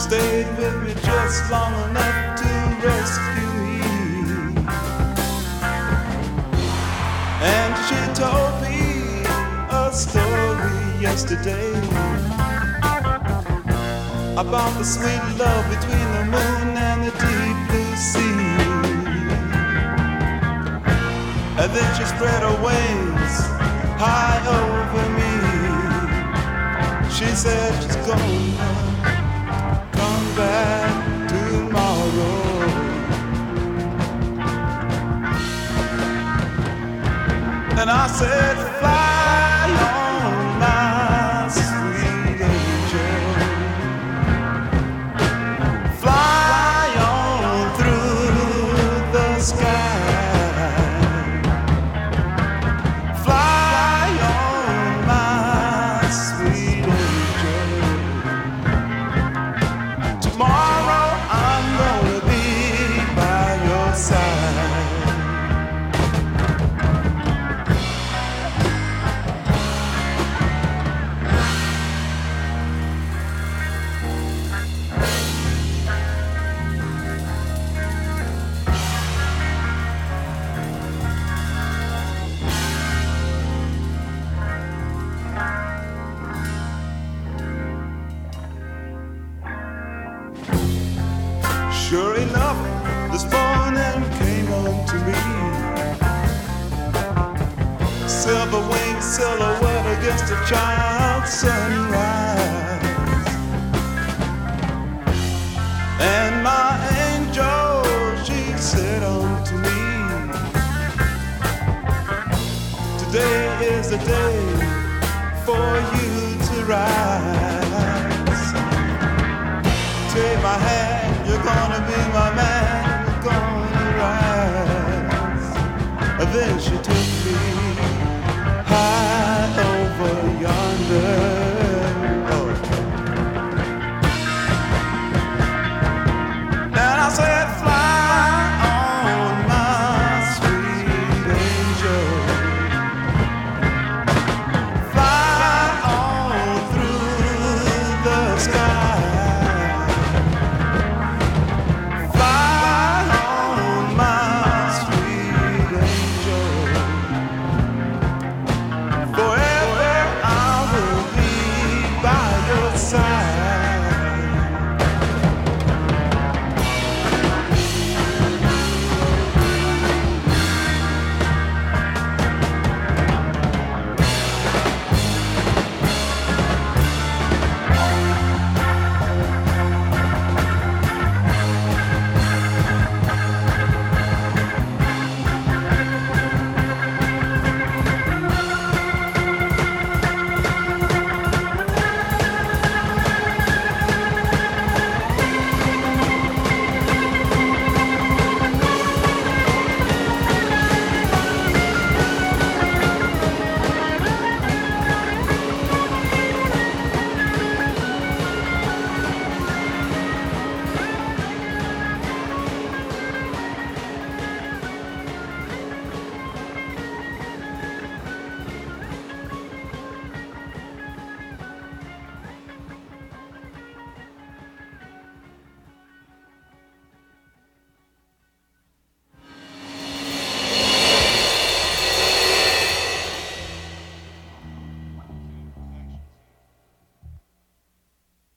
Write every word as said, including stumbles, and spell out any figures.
stayed with me just long enough to rescue me. And she told me a story yesterday about the sweet love between the moon and the deep blue sea. And then she spread her wings high over me. She said she's gonna come back tomorrow. And I said, fly on, my sweet angel. Fly on through the sky. Sure enough, this morning came on to me. Silver winged silhouette against a child's sunrise. And my angel, she said unto me, today is the day for you to rise. Take my hand, you're gonna be my man, you're gonna rise. And then she took